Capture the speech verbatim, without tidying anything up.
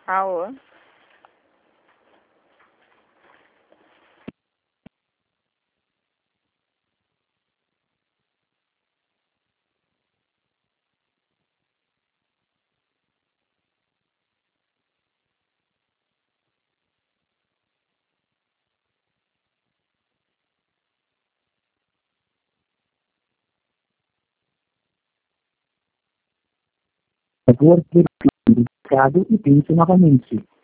Alô? Por favor, ter indicado e pense novamente.